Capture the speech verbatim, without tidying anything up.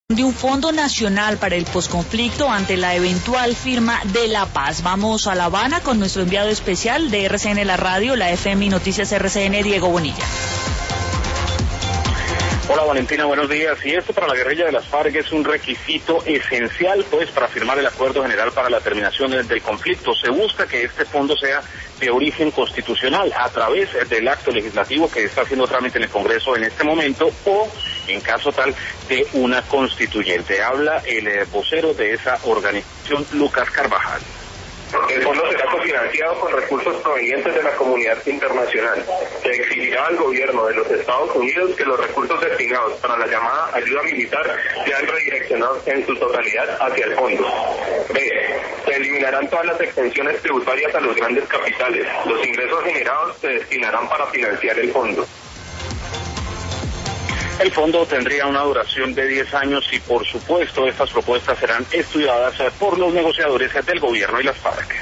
De un Fondo Nacional para el Posconflicto ante la eventual firma de la paz. Vamos a La Habana con nuestro enviado especial de R C N La Radio, la F M y Noticias R C N, Diego Bonilla. Hola Valentina, buenos días. Y esto para la guerrilla de las FARC es un requisito esencial, pues, para firmar el acuerdo general para la terminación del conflicto. Se busca que este fondo sea de origen constitucional a través del acto legislativo que está haciendo trámite en el Congreso en este momento o, en caso tal, de una constituyente. Habla el eh, vocero de esa organización, Lucas Carvajal. El fondo será cofinanciado con recursos provenientes de la comunidad internacional. Se exigirá al gobierno de los Estados Unidos que los recursos destinados para la llamada ayuda militar sean redireccionados en su totalidad hacia el fondo. B. Se eliminarán todas las exenciones tributarias a los grandes capitales. Los ingresos generados se destinarán para financiar el fondo. El fondo tendría una duración de diez años y, por supuesto, estas propuestas serán estudiadas por los negociadores del gobierno y las FARC.